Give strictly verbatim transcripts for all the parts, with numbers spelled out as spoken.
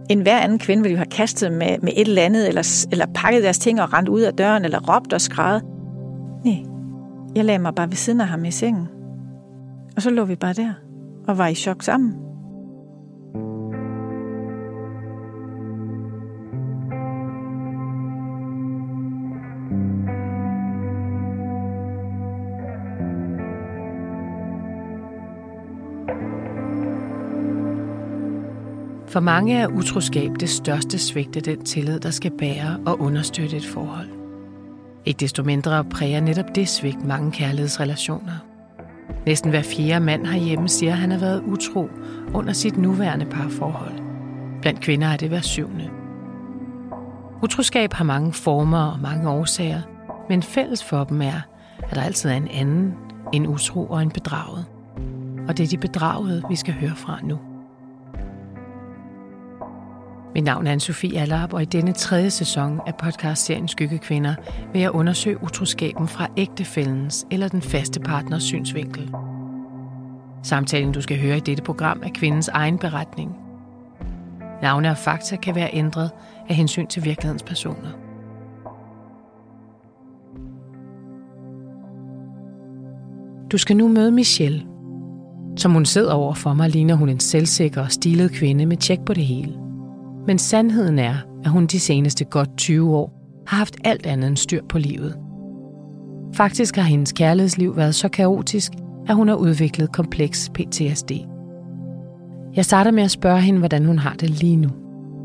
En hver anden kvinde ville jo have kastet med, med et eller andet, eller, eller pakket deres ting og rendt ud af døren, eller råbt og skrædet. Nej, jeg lagde mig bare ved siden af ham i sengen. Og så lå vi bare der, og var i chok sammen. For mange er utroskab det største svigt af den tillid, der skal bære og understøtte et forhold. Ikke desto mindre præger netop det svigt mange kærlighedsrelationer. Næsten hver fjerde mand herhjemme siger, at han har været utro under sit nuværende parforhold. Blandt kvinder er det hver syvende. Utroskab har mange former og mange årsager, men fælles for dem er, at der altid er en anden, en utro og en bedraget. Og det er de bedragede, vi skal høre fra nu. Mit navn er Anne-Sophie Allerup, og i denne tredje sæson af podcastserien Skyggekvinder vil jeg undersøge utroskaben fra ægtefællens eller den faste partners synsvinkel. Samtalen, du skal høre i dette program, er kvindens egen beretning. Navne og fakta kan være ændret af hensyn til virkelighedens personer. Du skal nu møde Michelle. Som hun sidder over for mig, ligner hun en selvsikker og stilet kvinde med tjek på det hele. Men sandheden er, at hun de seneste godt tyve år har haft alt andet end styr på livet. Faktisk har hendes kærlighedsliv været så kaotisk, at hun har udviklet kompleks P T S D. Jeg starter med at spørge hende, hvordan hun har det lige nu.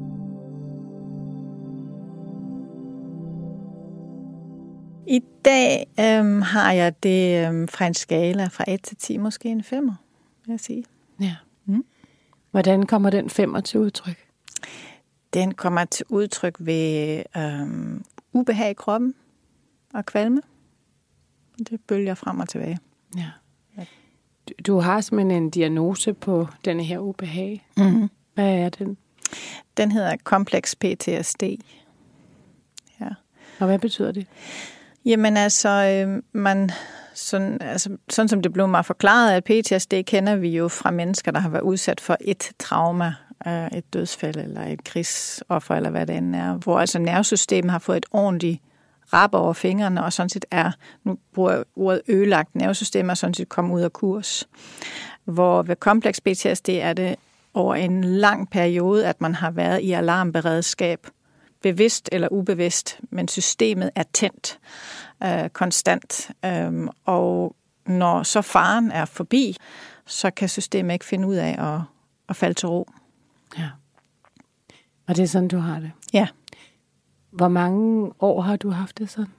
I dag øhm, har jeg det øhm, fra en skala fra et til ti, måske en femmer, vil jeg sige. Ja. Mm. Hvordan kommer den femmer til udtryk? Den kommer til udtryk ved øhm, ubehag i kroppen og kvalme. Det bølger frem og tilbage. Ja. Du, du har simpelthen en diagnose på denne her ubehag. Mm-hmm. Hvad er den? Den hedder kompleks P T S D. Ja. Og hvad betyder det? Jamen altså, øh, man, sådan, altså, sådan som det blev mig forklaret, at P T S D kender vi jo fra mennesker, der har været udsat for et trauma, øh, et dødsfald eller et krigsoffer, eller hvad det end er, hvor altså nervesystemet har fået et ordentligt rap over fingrene, og sådan set er, nu bruger jeg ordet ødelagt, nervesystemet er sådan set kommet ud af kurs. Hvor ved kompleks P T S D er det over en lang periode, at man har været i alarmberedskab, bevidst eller ubevidst, men systemet er tændt øh, konstant. Øh, og når så faren er forbi, så kan systemet ikke finde ud af at, at falde til ro. Ja. Og det er sådan, du har det? Ja. Hvor mange år har du haft det sådan?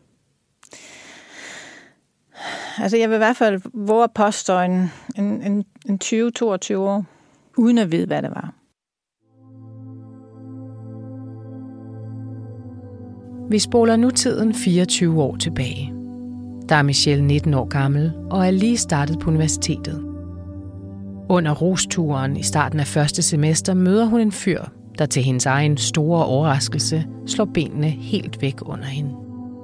Altså, jeg vil i hvert fald våge at påstå en, en, en, en tyve til toogtyve år, uden at vide, hvad det var. Vi spoler nu tiden fireogtyve år tilbage. Der er Michelle nitten år gammel og er lige startet på universitetet. Under rusturen i starten af første semester møder hun en fyr, der til hendes egen store overraskelse slår benene helt væk under hende.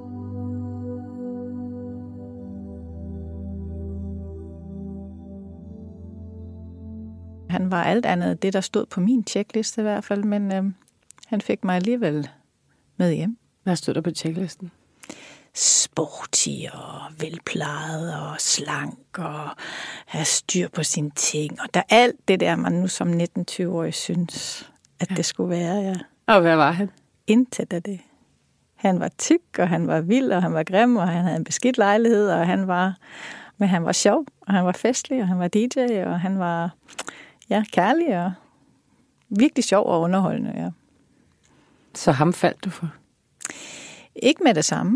Han var alt andet det, der stod på min checkliste i hvert fald, men øh, han fik mig alligevel med hjem. Hvad stod der på checklisten? Sporty og velplejet og slank og have styr på sine ting. Og der alt det der, man nu som nitten-tyve-årig synes, at ja. Det skulle være. Ja. Og hvad var han? Intet af det. Han var tyk, og han var vild, og han var grim, og han havde en beskidt lejlighed, og han var, men han var sjov, og han var festlig, og han var D J, og han var ja, kærlig, og virkelig sjov og underholdende. Ja. Så ham faldt du for? Ikke med det samme.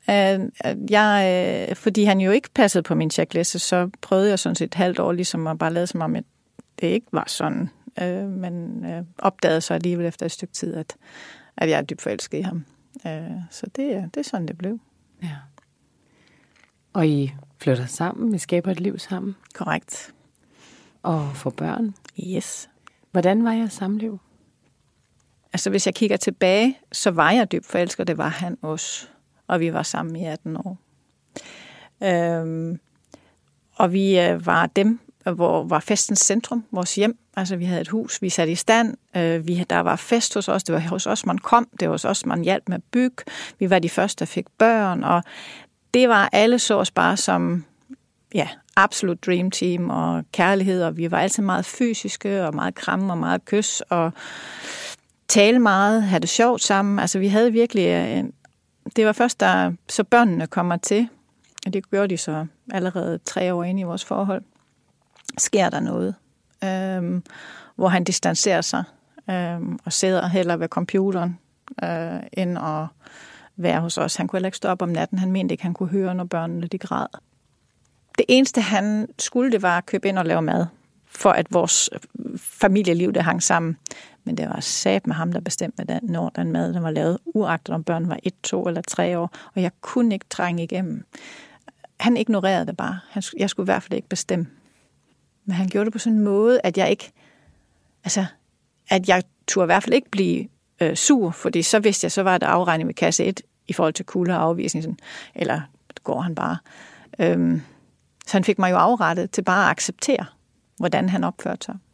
Jeg, fordi han jo ikke passede på min checkliste, så prøvede jeg sådan set et halvt år ligesom at bare lade som om, at det ikke var sådan. Men opdagede så alligevel efter et stykke tid, at, at jeg er dybt forelsket i ham. Så det, det er sådan, det blev. Ja. Og I flytter sammen? I skaber et liv sammen? Korrekt. Og får børn? Yes. Hvordan var jeres samliv? Altså, hvis jeg kigger tilbage, så var jeg dybt forelsket, og det var han også. Og vi var sammen i atten år. Øhm, og vi øh, var dem, hvor var festens centrum, vores hjem. Altså, vi havde et hus, vi satte i stand. Øh, vi, der var fest hos os. Det var hos os, man kom. Det var hos os, man hjalp med at bygge. Vi var de første, der fik børn. Og det var alle så os bare som ja, absolut dream team og kærlighed. Og vi var altid meget fysiske og meget kramme og meget kys og tale meget, have det sjovt sammen. Altså, vi havde virkelig... En, det var først, da så børnene kommer til, og det gjorde de så allerede tre år inde i vores forhold, sker der noget, øhm, hvor han distancerer sig øhm, og sidder hellere ved computeren, øh, end at være hos os. Han kunne heller ikke stå op om natten. Han mente ikke, han kunne høre, når børnene de græd. Det eneste, han skulle, det var at købe ind og lave mad, for at vores familieliv, det hang sammen. Men det var sat med ham, der bestemte, den, når den mad den var lavet, uagtet om børn var et, to eller tre år. Og jeg kunne ikke trænge igennem. Han ignorerede det bare. Han, jeg skulle i hvert fald ikke bestemme. Men han gjorde det på sådan en måde, at jeg ikke, altså, at jeg turde i hvert fald ikke blive øh, sur, fordi så vidste jeg, så var det afregning med kasse et i forhold til kulde og afvisning, eller går han bare. Øhm, så han fik mig jo afrettet til bare at acceptere, hvordan han opførte sig.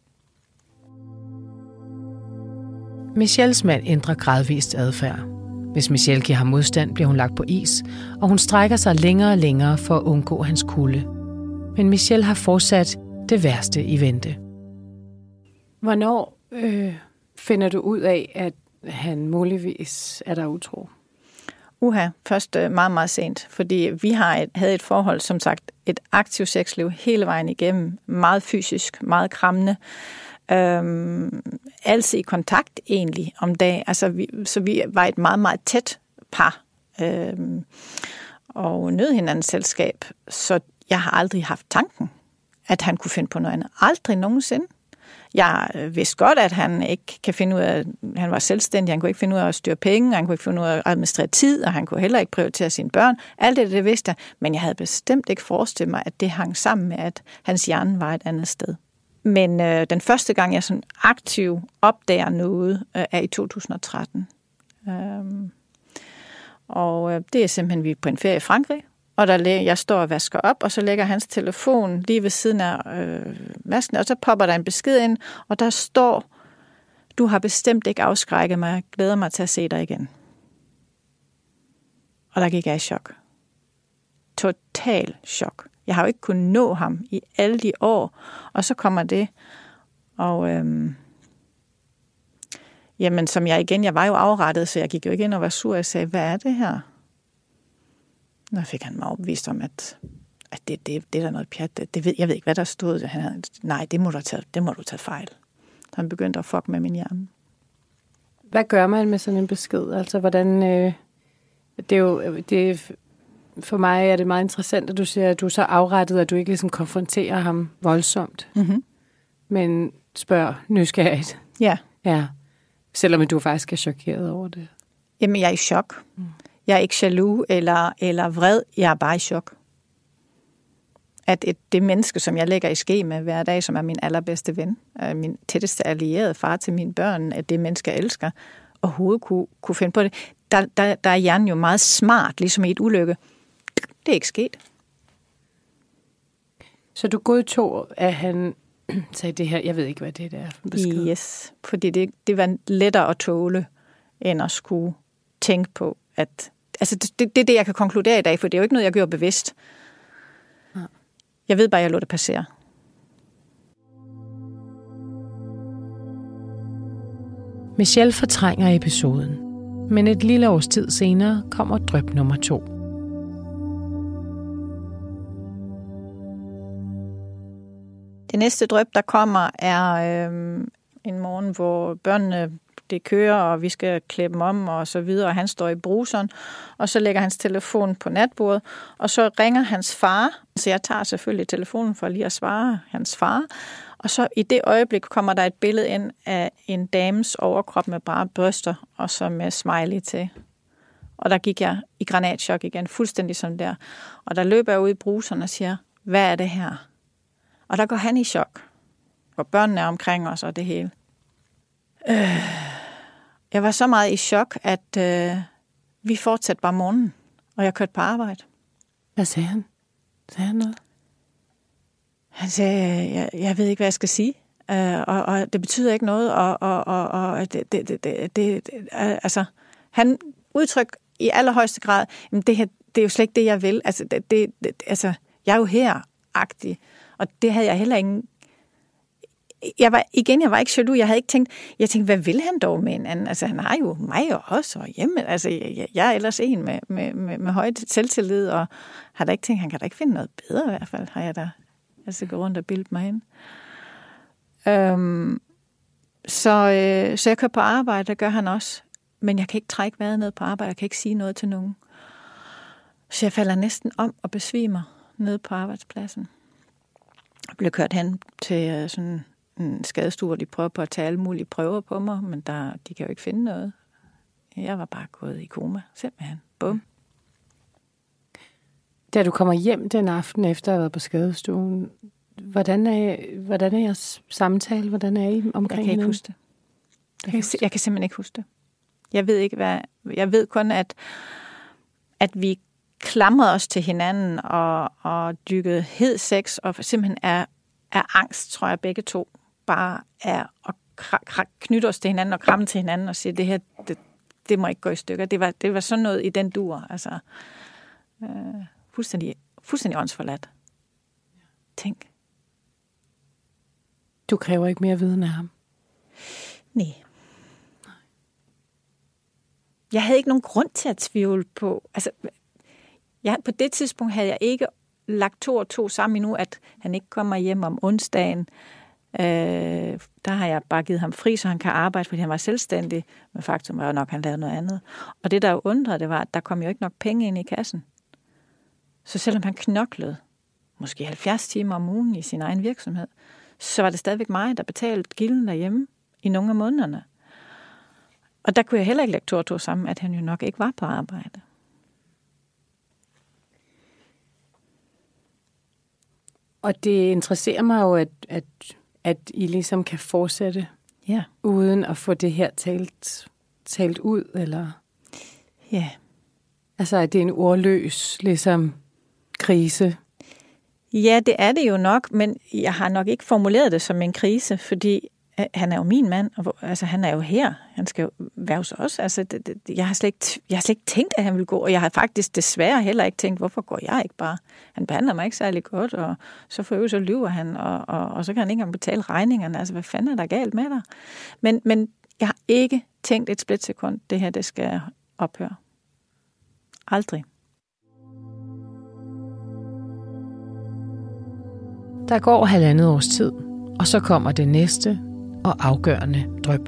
Michelles mand ændrer gradvist adfærd. Hvis Michelle giver ham modstand, bliver hun lagt på is, og hun strækker sig længere og længere for at undgå hans kulde. Men Michelle har fortsat det værste i vente. Hvornår øh, finder du ud af, at han muligvis er der utro? Uha, først meget, meget sent, fordi vi har et, havde et forhold, som sagt, et aktivt sexliv hele vejen igennem, meget fysisk, meget krammende, øhm, altid i kontakt egentlig om dagen, altså vi, så vi var et meget, meget tæt par, øhm, og nød hinandens selskab, så jeg har aldrig haft tanken, at han kunne finde på noget andet. Aldrig nogensinde. Jeg vidste godt, at han ikke kan finde ud af, han var selvstændig, han kunne ikke finde ud af at styre penge, han kunne ikke finde ud af at administrere tid, og han kunne heller ikke prioritere sine børn. Alt det, det vidste jeg, men jeg havde bestemt ikke forestillet mig, at det hang sammen med, at hans hjerne var et andet sted. Men øh, den første gang, jeg sådan aktivt opdager noget, øh, er i to tusind og tretten. Øhm, og øh, det er simpelthen, vi er på en ferie i Frankrig, og der jeg står og vasker op, og så lægger hans telefon lige ved siden af øh, vasken, og så popper der en besked ind, og der står, du har bestemt ikke afskrækket mig, jeg glæder mig til at se dig igen. Og der gik jeg i chok. Total chok. Jeg har jo ikke kunnet nå ham i alle de år, og så kommer det, og øhm, jamen som jeg igen, jeg var jo afrettet, så jeg gik jo ikke ind og var sur, jeg sagde, hvad er det her? Nå fik han mig opvist om, at, at det, det, det er der noget pjat. Det, det ved, jeg ved ikke, hvad der stod. Han havde, nej, det må, du tage, det må du tage fejl. Så han begyndte at fuck med min hjerne. Hvad gør man med sådan en besked? Altså, hvordan... Øh, det er jo... Det, for mig er det meget interessant, at du siger, at du er så afrettet, at du ikke ligesom konfronterer ham voldsomt. Mm-hmm. Men spørg nysgerrigt. Ja. Ja. Selvom du faktisk er chokeret over det. Jamen, jeg er i chok. Mm. Jeg er ikke jaloux eller, eller vred. Jeg er bare i chok. At et, det menneske, som jeg lægger i ske med hver dag, som er min allerbedste ven, min tætteste allierede, far til mine børn, at det menneske, jeg elsker, overhovedet kunne, kunne finde på det. Der, der, der er hjernen jo meget smart, ligesom i et ulykke. Det er ikke sket. Så du godtog, at han sagde det her, jeg ved ikke, hvad det er for en besked. Yes, fordi det, det var lettere at tåle, end at skulle tænke på, at... Altså, det, det, det er det, jeg kan konkludere i dag, for det er jo ikke noget, jeg gør bevidst. Ja. Jeg ved bare, at jeg lå det passere. Michelle fortrænger episoden, men et lille års tid senere kommer dryp nummer to. Det næste dryp, der kommer, er øh, en morgen, hvor børnene det kører, og vi skal klæde dem om og så videre, og han står i bruseren, og så lægger hans telefon på natbordet, og så ringer hans far, så jeg tager selvfølgelig telefonen for lige at svare hans far, og så i det øjeblik kommer der et billede ind af en dames overkrop med bare bryster, og så med smiley til. Og der gik jeg i granatchok igen, fuldstændig som der. Og der løber jeg ud i bruseren og siger, hvad er det her? Og der går han i chok, hvor børnene er omkring os og det hele. Øh, jeg var så meget i chok, at øh, vi fortsatte bare morgenen, og jeg kørte på arbejde. Hvad sagde han? Sagde han noget? Han sagde, jeg, jeg ved ikke, hvad jeg skal sige. Uh, og, og det betyder ikke noget. Og, og, og, og det, det, det, det, det, altså, han udtryk i allerhøjeste grad, jamen det her, det er jo slet ikke det, jeg vil. Altså, det, det, det, altså jeg er jo her-agtig. Og det havde jeg heller ingen... Jeg var, igen, jeg var ikke jaloux. Jeg havde ikke tænkt... Jeg tænkte, hvad vil han dog med en anden? Altså, han har jo mig og os og hjemme. Altså, jeg, jeg er ellers en med, med, med, med højt selvtillid, og har da ikke tænkt, han kan da ikke finde noget bedre i hvert fald, har jeg da altså gået rundt og bildet mig ind. Øhm, så, øh, så jeg kører på arbejde, det gør han også. Men jeg kan ikke trække vejret ned på arbejde. Jeg kan ikke sige noget til nogen. Så jeg falder næsten om og besvimer nede på arbejdspladsen. Jeg blev kørt hen til sådan en skadestue, hvor de prøver på at tage alle mulige prøver på mig, men der, de kan jo ikke finde noget. Jeg var bare gået i koma, simpelthen. Bum. Da du kommer hjem den aften efter at have været på skadestuen, hvordan er, hvordan er jeres samtale? Hvordan er I omkring Jeg kan ikke huske det. Jeg kan, jeg kan simpelthen ikke huske det. Jeg ved ikke, hvad... Jeg ved kun, at, at vi klamrede os til hinanden og, og dykkede hed sex, og simpelthen er, er angst, tror jeg, begge to bare er at knytte os til hinanden og kramme til hinanden og sige, det her, det, det må ikke gå i stykker. Det var, det var sådan noget i den dur. Altså, øh, fuldstændig, fuldstændig åndsforladt. Tænk. Du kræver ikke mere viden af ham? Nej. Jeg havde ikke nogen grund til at tvivle på... Altså, jeg, på det tidspunkt havde jeg ikke lagt to og to sammen endnu, at han ikke kommer hjem om onsdagen. Øh, der har jeg bare givet ham fri, så han kan arbejde, fordi han var selvstændig. Men faktum var jo nok, at han lavede noget andet. Og det, der jo undrede, det var, at der kom jo ikke nok penge ind i kassen. Så selvom han knoklede måske halvfjerds timer om ugen i sin egen virksomhed, så var det stadigvæk mig, der betalte gilden derhjemme i nogle af månederne. Og der kunne jeg heller ikke lægge to og to sammen, at han jo nok ikke var på arbejde. Og det interesserer mig jo, at, at, at I ligesom kan fortsætte, ja, uden at få det her talt, talt ud, eller? Ja. Altså, at det er en ordløs, ligesom, krise. Ja, det er det jo nok, men jeg har nok ikke formuleret det som en krise, fordi han er jo min mand, og altså, han er jo her. Han skal jo være hos os. Altså, det, det, jeg, har slet ikke, jeg har slet ikke tænkt, at han vil gå, og jeg har faktisk desværre heller ikke tænkt, hvorfor går jeg ikke bare? Han behandler mig ikke særlig godt, og så for øvrigt så lyver han, og, og, og så kan han ikke engang betale regningerne. Altså, hvad fanden er der galt med dig? Men, men jeg har ikke tænkt et splitsekund, det her, det skal ophøre. Aldrig. Der går halvandet års tid, og så kommer det næste og afgørende dryp.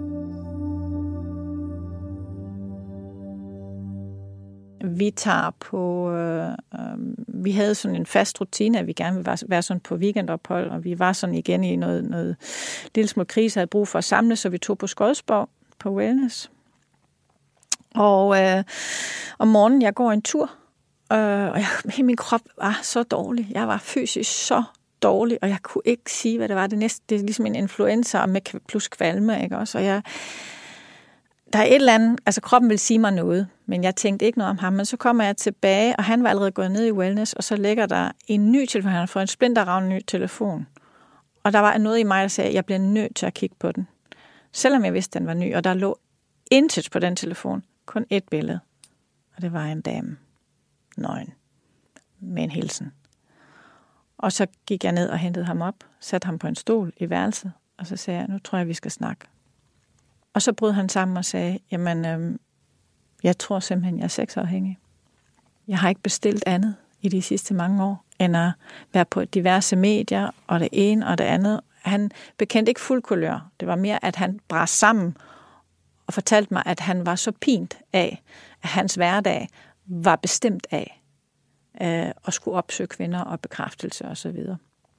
Vi tager på... Øh, øh, vi havde sådan en fast rutine, at vi gerne ville være sådan på weekendophold, og vi var sådan igen i noget, noget lille små krise, havde brug for at samle, så vi tog på Skodsborg på wellness. Og øh, om morgenen, jeg går en tur, øh, og jeg, min krop var så dårlig. Jeg var fysisk så dårlig, og jeg kunne ikke sige, hvad det var. Det næste, det er ligesom en influenza med plus kvalme, ikke også? Og jeg, der er et eller andet, altså kroppen vil sige mig noget, men jeg tænkte ikke noget om ham. Men så kommer jeg tilbage, og han var allerede gået ned i wellness, og så ligger der en ny telefon. Han har fået en splinterravn ny telefon. Og der var noget i mig, der sagde, at jeg bliver nødt til at kigge på den. Selvom jeg vidste, den var ny, og der lå intet på den telefon. Kun et billede. Og det var en dame. Nøgen. Med en hilsen. Og så gik jeg ned og hentede ham op, satte ham på en stol i værelset, og så sagde jeg, nu tror jeg, vi skal snakke. Og så brød han sammen og sagde, jamen, øhm, jeg tror simpelthen, jeg er sexafhængig. Jeg har ikke bestilt andet i de sidste mange år, end at være på diverse medier, og det ene og det andet. Han bekendte ikke fuld kulør. Det var mere, at han brast sammen og fortalte mig, at han var så pint af, at hans hverdag var bestemt af øh, at skulle opsøge kvinder og bekræftelse og så videre.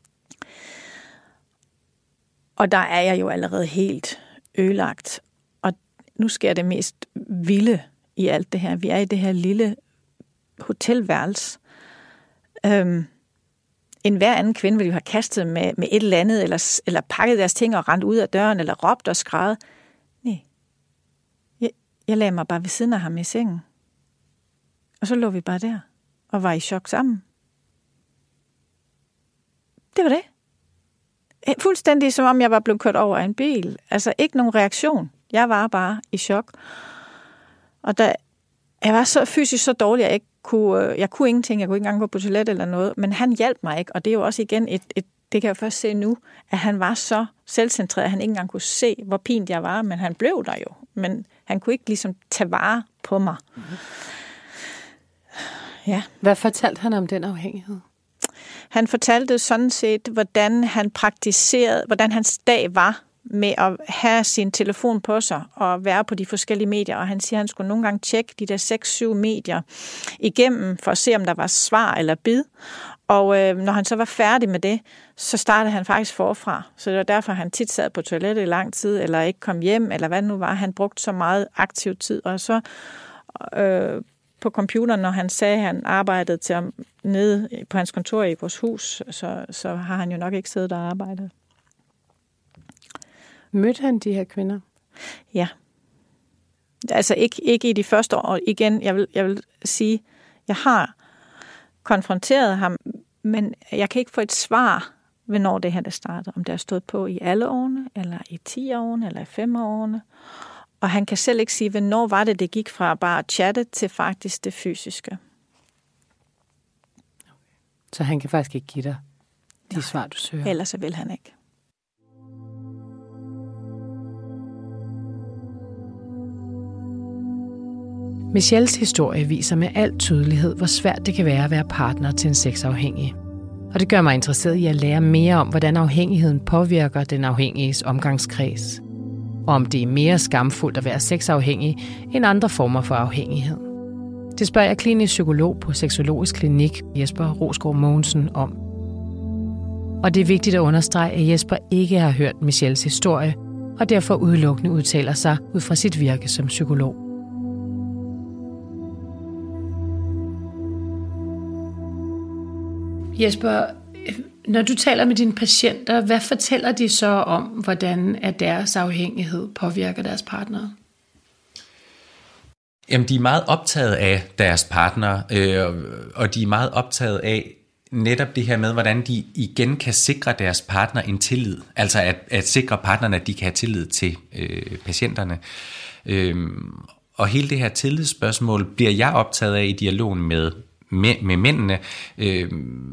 Og der er jeg jo allerede helt ødelagt. Og nu sker det mest vilde i alt det her. Vi er i det her lille hotelværelse. Øhm, en hver anden kvinde ville jo have kastet med, med et eller andet, eller, eller pakket deres ting og rendt ud af døren, eller råbt og skrædet. Nej. Jeg, jeg lagde mig bare ved siden af ham i sengen. Og så lå vi bare der, og var i chok sammen. Det var det. Fuldstændig som om jeg var blevet kørt over af en bil. Altså ikke nogen reaktion. Jeg var bare i chok. Og da jeg var så fysisk så dårlig, at jeg ikke kunne, jeg kunne ingenting. Jeg kunne ikke engang gå på toilet eller noget. Men han hjalp mig ikke. Og det er jo også igen et, et det kan jeg først se nu, at han var så selvcentreret, at han ikke engang kunne se, hvor pint jeg var. Men han blev der jo. Men han kunne ikke ligesom tage vare på mig. Mm-hmm. Ja. Hvad fortalte han om den afhængighed? Han fortalte sådan set, hvordan han praktiserede, hvordan hans dag var med at have sin telefon på sig og være på de forskellige medier. Og han siger, at han skulle nogle gange tjekke de der seks syv medier igennem for at se, om der var svar eller bid. Og øh, når han så var færdig med det, så startede han faktisk forfra. Så det var derfor, han tit sad på toilettet i lang tid, eller ikke kom hjem, eller hvad det nu var. Han brugte så meget aktiv tid. Og så øh, på computeren, når han sagde, at han arbejdede til ham nede på hans kontor i vores hus, så, så har han jo nok ikke siddet og arbejdet. Mødte han de her kvinder? Ja. Altså ikke, ikke i de første år. Igen, jeg vil, jeg vil sige, jeg har konfronteret ham, men jeg kan ikke få et svar, hvornår det her det startede. Om det har stået på i alle årene, eller i ti årene, eller i fem årene. Og han kan selv ikke sige, hvornår var det, det gik fra bare at chatte til faktisk det fysiske. Så han kan faktisk ikke give dig de Nej, svar, du søger? Ellers så vil han ikke. Michelles historie viser med al tydelighed, hvor svært det kan være at være partner til en sexafhængig. Og det gør mig interesseret i at lære mere om, hvordan afhængigheden påvirker den afhængiges omgangskreds. Og om det er mere skamfuldt at være sexafhængig end andre former for afhængighed. Det spørger jeg klinisk psykolog på Sexologisk Klinik, Jesper Rosgaard Mogensen, om. Og det er vigtigt at understrege, at Jesper ikke har hørt Michelles historie, og derfor udelukkende udtaler sig ud fra sit virke som psykolog. Jesper, når du taler med dine patienter, hvad fortæller de så om, hvordan at deres afhængighed påvirker deres partnere? Jamen, de er meget optaget af deres partnere, øh, og de er meget optaget af netop det her med, hvordan de igen kan sikre deres partner en tillid. Altså at, at sikre partnerne, at de kan have tillid til øh, patienterne. Øh, og hele det her tillidsspørgsmål bliver jeg optaget af i dialogen med med, med mændene, øh,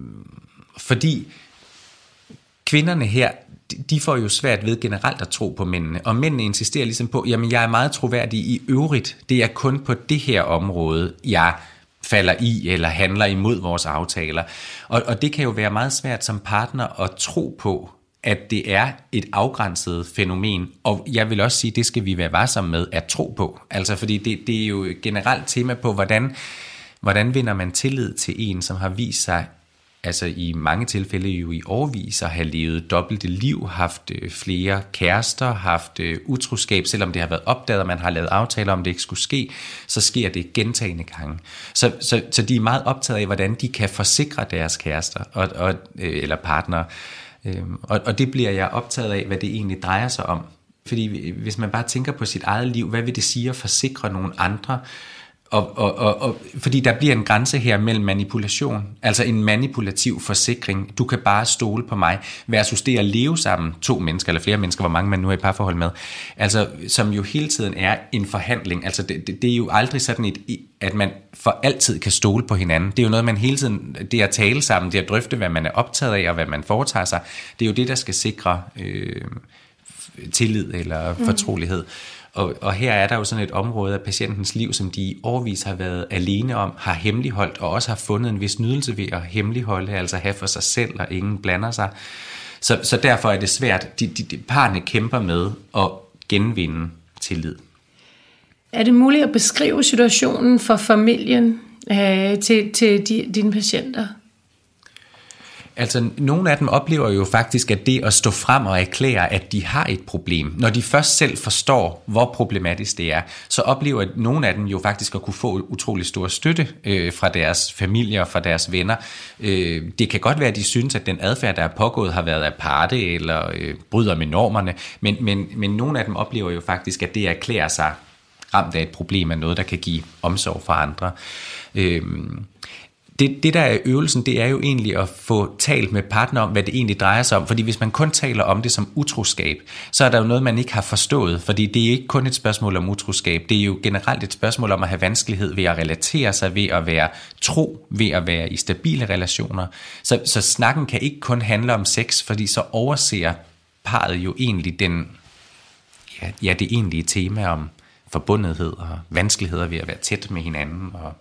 fordi kvinderne her, de får jo svært ved generelt at tro på mændene, og mændene insisterer ligesom på, jamen jeg er meget troværdig i øvrigt, det er kun på det her område, jeg falder i eller handler imod vores aftaler, og, og det kan jo være meget svært som partner at tro på, at det er et afgrænset fænomen, og jeg vil også sige, det skal vi være varsomme med at tro på, altså fordi det, det er jo et generelt tema på, hvordan Hvordan vinder man tillid til en, som har vist sig, altså i mange tilfælde jo i årevis, at have levet dobbelte liv, haft flere kærester, haft utroskab, selvom det har været opdaget, og man har lavet aftaler om, det ikke skulle ske, så sker det gentagne gange. Så, så, så de er meget optaget af, hvordan de kan forsikre deres kærester og, og, eller partnere. Og, og det bliver jeg optaget af, hvad det egentlig drejer sig om. Fordi hvis man bare tænker på sit eget liv, hvad vil det sige at forsikre nogle andre? Og, og, og, og, fordi der bliver en grænse her mellem manipulation, altså en manipulativ forsikring, du kan bare stole på mig, versus det at leve sammen, to mennesker eller flere mennesker, hvor mange man nu er i parforhold med, altså som jo hele tiden er en forhandling, altså det, det, det er jo aldrig sådan et, at man for altid kan stole på hinanden, det er jo noget man hele tiden, det at tale sammen, det at drøfte, hvad man er optaget af og hvad man foretager sig, det er jo det, der skal sikre øh, tillid eller fortrolighed. Og, og her er der jo sådan et område af patientens liv, som de i årevis har været alene om, har hemmeligholdt, og også har fundet en vis nydelse ved at hemmeligholde, altså have for sig selv, og ingen blander sig. Så, så derfor er det svært. De, de, de parne kæmper med at genvinde tillid. Er det muligt at beskrive situationen for familien øh, til, til de, dine patienter? Altså, nogle af dem oplever jo faktisk, at det at stå frem og erklære, at de har et problem, når de først selv forstår, hvor problematisk det er, så oplever nogle af dem jo faktisk at kunne få utrolig stor støtte øh, fra deres familie og fra deres venner. Øh, det kan godt være, at de synes, at den adfærd, der er pågået, har været aparte eller øh, bryder med normerne, men, men, men nogle af dem oplever jo faktisk, at det erklærer sig ramt af et problem af noget, der kan give omsorg for andre. Øh, det, det der er øvelsen, det er jo egentlig at få talt med partner om, hvad det egentlig drejer sig om. Fordi hvis man kun taler om det som utroskab, så er der jo noget, man ikke har forstået. Fordi det er ikke kun et spørgsmål om utroskab. Det er jo generelt et spørgsmål om at have vanskelighed ved at relatere sig, ved at være tro, ved at være i stabile relationer. Så, så snakken kan ikke kun handle om sex, fordi så overser parret jo egentlig den, ja, ja, det egentlige tema om forbundethed og vanskeligheder ved at være tæt med hinanden. Og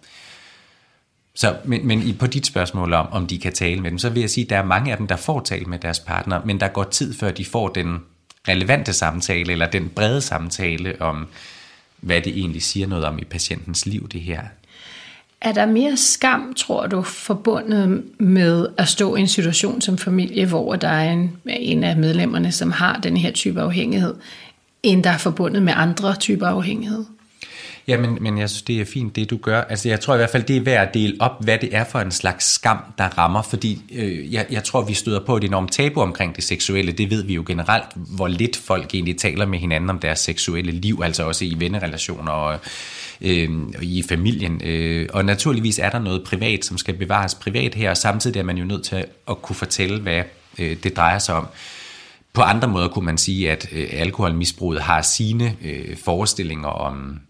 så, men, men på dit spørgsmål om, om de kan tale med dem, så vil jeg sige, at der er mange af dem, der får talt med deres partner, men der går tid før de får den relevante samtale, eller den brede samtale om, hvad det egentlig siger noget om i patientens liv, det her. Er der mere skam, tror du, forbundet med at stå i en situation som familie, hvor der er en, en af medlemmerne, som har den her type afhængighed, end der er forbundet med andre typer afhængighed? Ja, men, men jeg synes, det er fint, det du gør. Altså, jeg tror i hvert fald, det er værd at dele op, hvad det er for en slags skam, der rammer, fordi øh, jeg, jeg tror, vi støder på et enormt tabu omkring det seksuelle. Det ved vi jo generelt, hvor lidt folk egentlig taler med hinanden om deres seksuelle liv, altså også i vennerelationer og øh, i familien. Øh, og naturligvis er der noget privat, som skal bevares privat her, og samtidig er man jo nødt til at kunne fortælle, hvad øh, det drejer sig om. På andre måder kunne man sige, at øh, alkoholmisbruget har sine øh, forestillinger om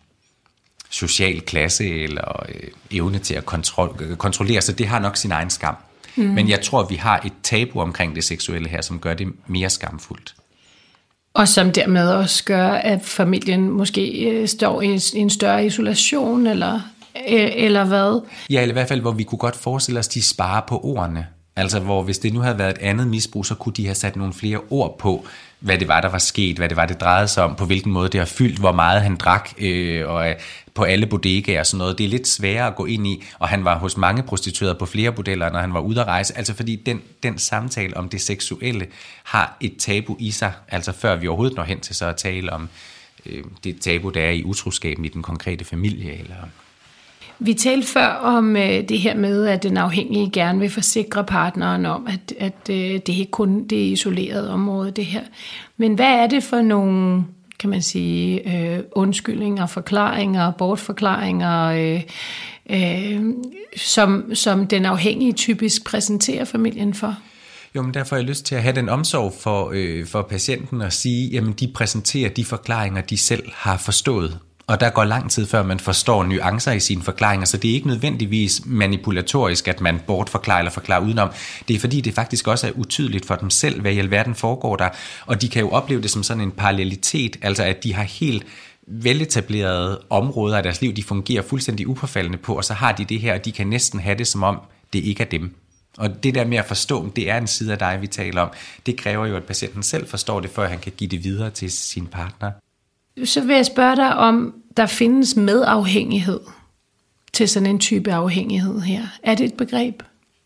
social klasse eller øh, evne til at kontrol- kontrollere, så det har nok sin egen skam. Mm. Men jeg tror, vi har et tabu omkring det seksuelle her, som gør det mere skamfuldt. Og som dermed også gør, at familien måske øh, står i en større isolation, eller, øh, eller hvad? Ja, eller i hvert fald, hvor vi kunne godt forestille os, at de sparer på ordene. Altså, hvor hvis det nu havde været et andet misbrug, så kunne de have sat nogle flere ord på, hvad det var, der var sket, hvad det var, det drejede sig om, på hvilken måde det har fyldt, hvor meget han drak, øh, og på alle bodegaer og sådan noget. Det er lidt sværere at gå ind i, og han var hos mange prostituerede på flere bordeller, når han var ude at rejse. Altså fordi den, den samtale om det seksuelle har et tabu i sig, altså før vi overhovedet når hen til så at tale om øh, det tabu, der er i utroskaben i den konkrete familie, eller... Vi talte før om øh, det her med, at den afhængige gerne vil forsikre partneren om, at, at øh, det er ikke kun det isolerede område, det her. Men hvad er det for nogle, kan man sige, øh, undskyldninger, forklaringer, bortforklaringer, øh, øh, som, som den afhængige typisk præsenterer familien for? Jo, men derfor har jeg lyst til at have den omsorg for, øh, for patienten og sige, jamen de præsenterer de forklaringer, de selv har forstået. Og der går lang tid, før man forstår nuancer i sine forklaringer, så det er ikke nødvendigvis manipulatorisk, at man bortforklarer eller forklarer udenom. Det er fordi, det faktisk også er utydeligt for dem selv, hvad i alverden foregår der. Og de kan jo opleve det som sådan en parallelitet, altså at de har helt veletablerede områder af deres liv, de fungerer fuldstændig upåfaldende på, og så har de det her, og de kan næsten have det som om, det ikke er dem. Og det der med at forstå, det er en side af dig, vi taler om, det kræver jo, at patienten selv forstår det, før han kan give det videre til sin partner. Så vil jeg spørge dig, om der findes medafhængighed til sådan en type afhængighed her. Er det et begreb?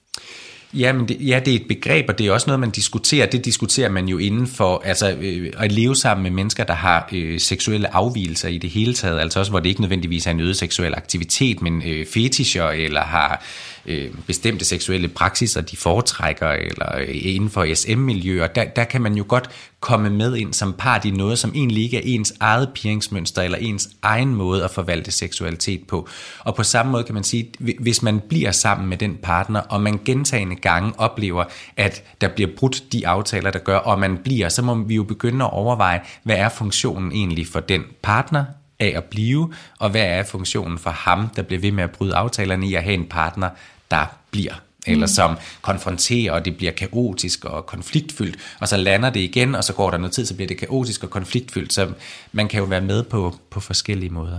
Jamen det, ja, det er et begreb, og det er også noget, man diskuterer. Det diskuterer man jo inden for altså, øh, at leve sammen med mennesker, der har øh, seksuelle afvigelser i det hele taget. Altså også, hvor det ikke nødvendigvis er en øget seksuel aktivitet, men øh, fetischer eller har øh, bestemte seksuelle praksiser, de foretrækker, eller øh, inden for S M-miljøer. Der, der kan man jo godt komme med ind som part i noget, som egentlig ikke er ens eget pirringsmønster eller ens egen måde at forvalte seksualitet på. Og på samme måde kan man sige, hvis man bliver sammen med den partner, og man gentagne gange oplever, at der bliver brudt de aftaler, der gør, og man bliver, så må vi jo begynde at overveje, hvad er funktionen egentlig for den partner af at blive, og hvad er funktionen for ham, der bliver ved med at bryde aftalerne i at have en partner, der bliver. Eller som konfronterer, og det bliver kaotisk og konfliktfyldt, og så lander det igen, og så går der noget tid, så bliver det kaotisk og konfliktfyldt, så man kan jo være med på, på forskellige måder.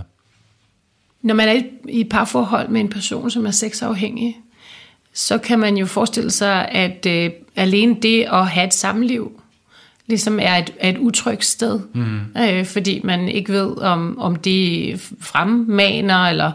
Når man er i et parforhold med en person, som er sexafhængig, så kan man jo forestille sig, at øh, alene det at have et samliv, ligesom er et, er et utrygt sted, mm. øh, fordi man ikke ved, om, om det fremmaner, eller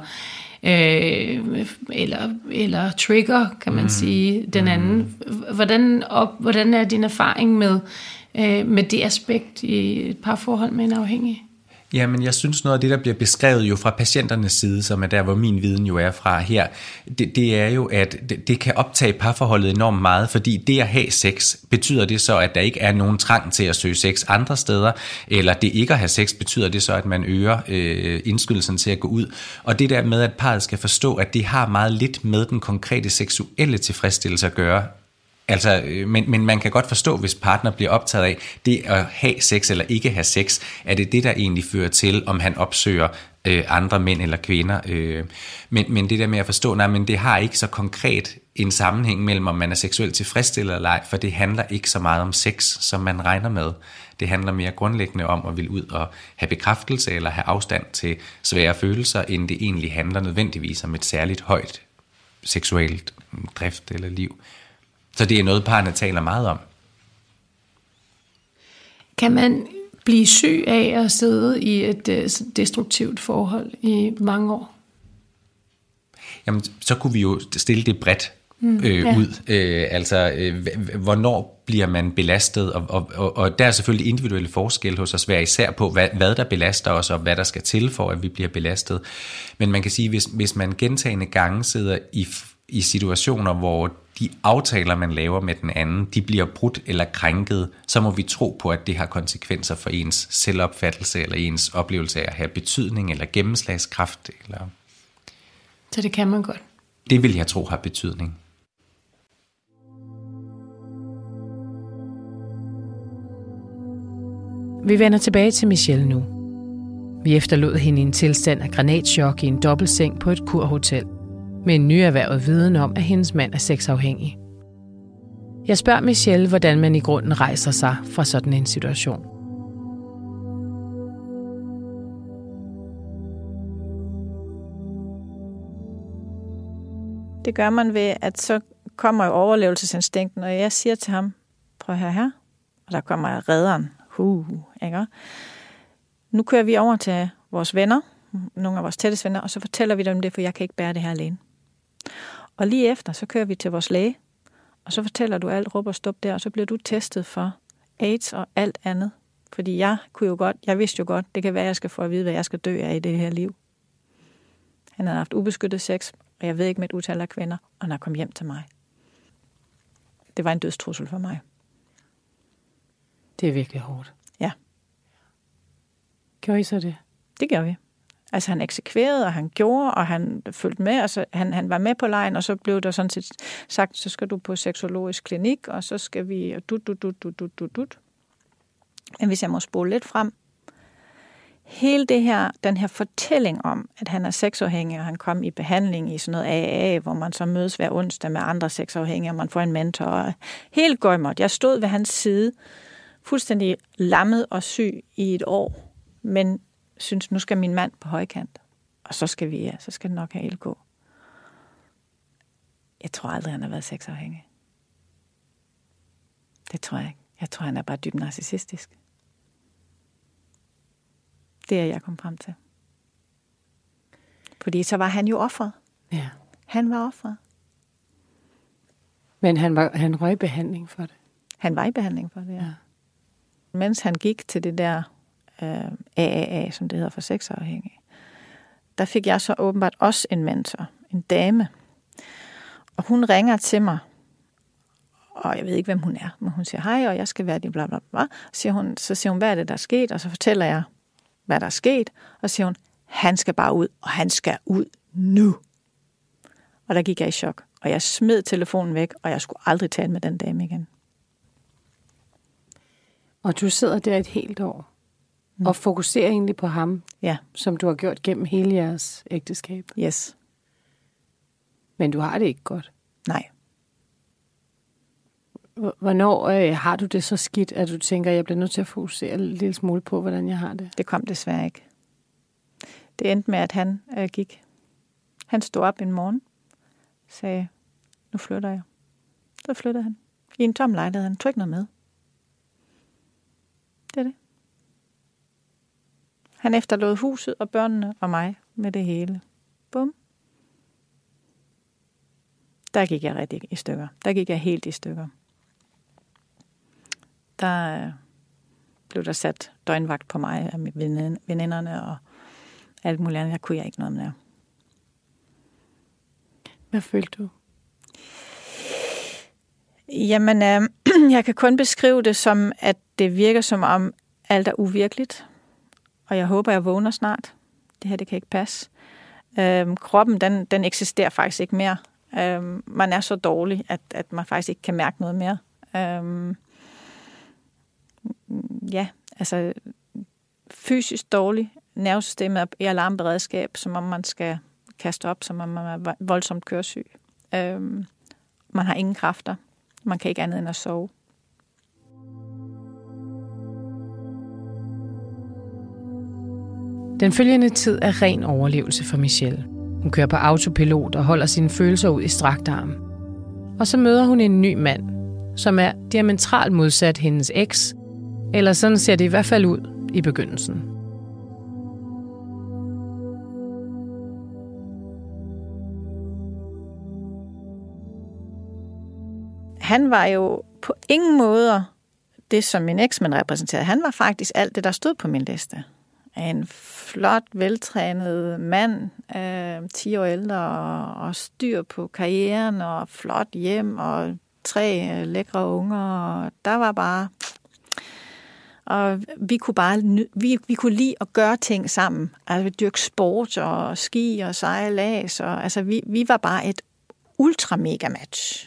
Øh, eller, eller trigger, kan man mm. sige, den anden. Hvordan, op, hvordan er din erfaring med, øh, med det aspekt i et parforhold med en afhængig? Jamen, jeg synes noget af det, der bliver beskrevet jo fra patienternes side, som er der, hvor min viden jo er fra her, det, det er jo, at det, det kan optage parforholdet enormt meget, fordi det at have sex, betyder det så, at der ikke er nogen trang til at søge sex andre steder, eller det ikke at have sex, betyder det så, at man øger øh, indskydelsen til at gå ud. Og det der med, at parret skal forstå, at det har meget lidt med den konkrete seksuelle tilfredsstillelse at gøre. Altså, men, men man kan godt forstå, hvis partner bliver optaget af det at have sex eller ikke have sex, er det det, der egentlig fører til, om han opsøger øh, andre mænd eller kvinder. Øh. Men, men det der med at forstå, nej, men det har ikke så konkret en sammenhæng mellem, om man er seksuelt tilfredsstillet eller ej, for det handler ikke så meget om sex, som man regner med. Det handler mere grundlæggende om at ville ud og have bekræftelse eller have afstand til svære følelser, end det egentlig handler nødvendigvis om et særligt højt seksuelt drift eller liv. Så det er noget, parerne taler meget om. Kan man blive syg af at sidde i et destruktivt forhold i mange år? Jamen, så kunne vi jo stille det bredt øh, ja. ud. Øh, altså, øh, hvornår bliver man belastet? Og, og, og, og der er selvfølgelig individuelle forskelle hos os, hver især på, hvad, hvad der belaster os, og hvad der skal til for, at vi bliver belastet. Men man kan sige, hvis, hvis man gentagne gange sidder i i situationer, hvor de aftaler, man laver med den anden, de bliver brudt eller krænket, så må vi tro på, at det har konsekvenser for ens selvopfattelse, eller ens oplevelse af at have betydning, eller gennemslagskraft. Eller... Så det kan man godt? Det vil jeg tro har betydning. Vi vender tilbage til Michelle nu. Vi efterlod hende i en tilstand af granatschok i en dobbeltseng på et kurhotel, med en nyerhvervet viden om, at hendes mand er sexafhængig. Jeg spørger Michelle, hvordan man i grunden rejser sig fra sådan en situation. Det gør man ved, at så kommer jo overlevelsesinstinkten, og jeg siger til ham, prøv her her, og der kommer redderen. Uh, ikke? Nu kører vi over til vores venner, nogle af vores tætteste venner, og så fortæller vi dem det, for jeg kan ikke bære det her alene. Og lige efter, så kører vi til vores læge, og så fortæller du alt råb og stop der, og så bliver du testet for AIDS og alt andet. Fordi jeg kunne jo godt, jeg vidste jo godt, det kan være, at jeg skal få at vide, hvad jeg skal dø af i det her liv. Han havde haft ubeskyttet sex, og jeg ved ikke med et utal af kvinder, og han er kommet hjem til mig. Det var en dødstrussel for mig. Det er virkelig hårdt. Ja. Gjorde I så det? Det gjorde vi. Altså han eksekverede, og han gjorde, og han fulgte med, og så, han, han var med på lejen, og så blev der sådan set sagt, så skal du på seksologisk klinik, og så skal vi dut, dut, dut, dut, dut, dut, dut. Men hvis jeg må spole lidt frem, hele det her, den her fortælling om, at han er sexafhængig, og han kom i behandling i sådan noget A A A, hvor man så mødes hver onsdag med andre sexafhængige, og man får en mentor, og helt gøjmåt. Jeg stod ved hans side, fuldstændig lammet og syg i et år, men synes, nu skal min mand på højkant, og så skal vi, ja, så skal det nok have L K. Jeg tror aldrig, han har været sexafhængig. Det tror jeg ikke. Jeg tror, han er bare dybt narcissistisk. Det er jeg kom frem til. Fordi så var han jo offeret. Ja. Han var offeret. Men han var han røg i behandling for det. Han var i behandling for det, ja. ja. Mens han gik til det der A A A, som det hedder for sexafhængige, der fik jeg så åbenbart også en mentor, en dame. Og hun ringer til mig, og jeg ved ikke, hvem hun er, men hun siger, hej, og jeg skal være din bla bla bla. Siger hun, så siger hun, hvad er det, der er sket? Og så fortæller jeg, hvad der er sket. Og så siger hun, han skal bare ud, og han skal ud nu. Og der gik jeg i chok, og jeg smed telefonen væk, og jeg skulle aldrig tale med den dame igen. Og du sidder der et helt år, mm. og fokuserer egentlig på ham, ja. Som du har gjort gennem hele jeres ægteskab. Yes. Men du har det ikke godt. Nej. Hvornår øh, har du det så skidt, at du tænker, at jeg bliver nødt til at fokusere en lille smule på, hvordan jeg har det? Det kom desværre ikke. Det endte med, at han øh, gik. Han stod op en morgen, sagde, nu flytter jeg. Så flyttede han. I en tom lejlighed. Han tog ikke noget med. Det er det. Han efterlod huset og børnene og mig med det hele. Bum. Der gik jeg rigtig i stykker. Der gik jeg helt i stykker. Der, blev der sat døgnvagt på mig af mine veninderne og alt muligt andet. Jeg kunne jeg ikke noget med det. Hvad følte du? Jamen, øh, jeg kan kun beskrive det som, at det virker som om alt er uvirkeligt. Og jeg håber, jeg vågner snart. Det her, det kan ikke passe. Øh, kroppen, den, den eksisterer faktisk ikke mere. Øh, man er så dårlig, at, at man faktisk ikke kan mærke noget mere. Øh, ja, altså fysisk dårlig. Nervesystemet er i alarmberedskab, som om man skal kaste op, som om man er voldsomt køresyg. Øh, man har ingen kræfter. Man kan ikke andet end at sove. Den følgende tid er ren overlevelse for Michelle. Hun kører på autopilot og holder sine følelser ud i strakt arm. Og så møder hun en ny mand, som er diametralt modsat hendes eks, eller sådan ser det i hvert fald ud i begyndelsen. Han var jo på ingen måder det, som min eksmand repræsenterede. Han var faktisk alt det, der stod på min liste. En flot, veltrænet mand, øh, ti år ældre, og, og styr på karrieren, og flot hjem, og tre øh, lækre unger. Og der var bare... Og vi kunne bare vi, vi kunne lide at gøre ting sammen. Altså vi dyrke sport og ski og sejlads. Og, altså vi, vi var bare et ultra-mega match.